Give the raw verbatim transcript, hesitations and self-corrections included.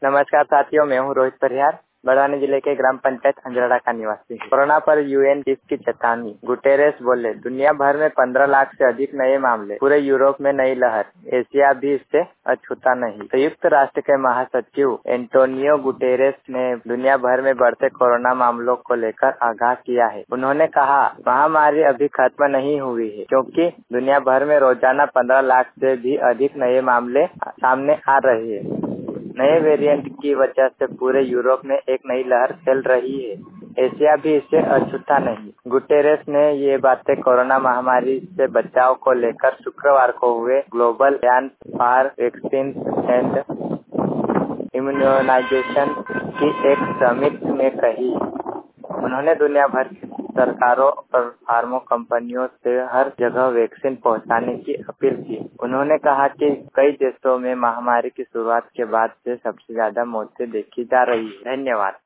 नमस्कार साथियों, मैं हूं रोहित परिहार, बड़वानी जिले के ग्राम पंचायत अंजराड़ा का निवासी। कोरोना पर यूएन चीफ की चेतावनी। गुटेरेस बोले, दुनिया भर में पंद्रह लाख से अधिक नए मामले, पूरे यूरोप में नई लहर, एशिया भी इससे अछूता नहीं। संयुक्त राष्ट्र के महासचिव एंटोनियो गुटेरेस ने दुनिया भर में बढ़ते कोरोना मामलों को लेकर आगाह किया है। उन्होंने कहा, महामारी अभी खत्म नहीं हुई है, क्योंकि दुनिया भर में रोजाना पंद्रह लाख से भी अधिक नए मामले सामने आ रहे हैं। नए वेरिएंट की वजह से पूरे यूरोप में एक नई लहर फैल रही है। एशिया भी इससे अछूता नहीं। गुटेरेस ने ये बातें कोरोना महामारी से बचाव को लेकर शुक्रवार को हुए global alliance for vaccine and immunisation की एक समिट में कही। उन्होंने दुनिया भर की सरकारों और फार्मा कंपनियों से हर जगह वैक्सीन पहुंचाने की अपील की। उन्होंने कहा कि कई देशों में महामारी की शुरुआत के बाद से सबसे ज्यादा मौतें देखी जा रही है। धन्यवाद।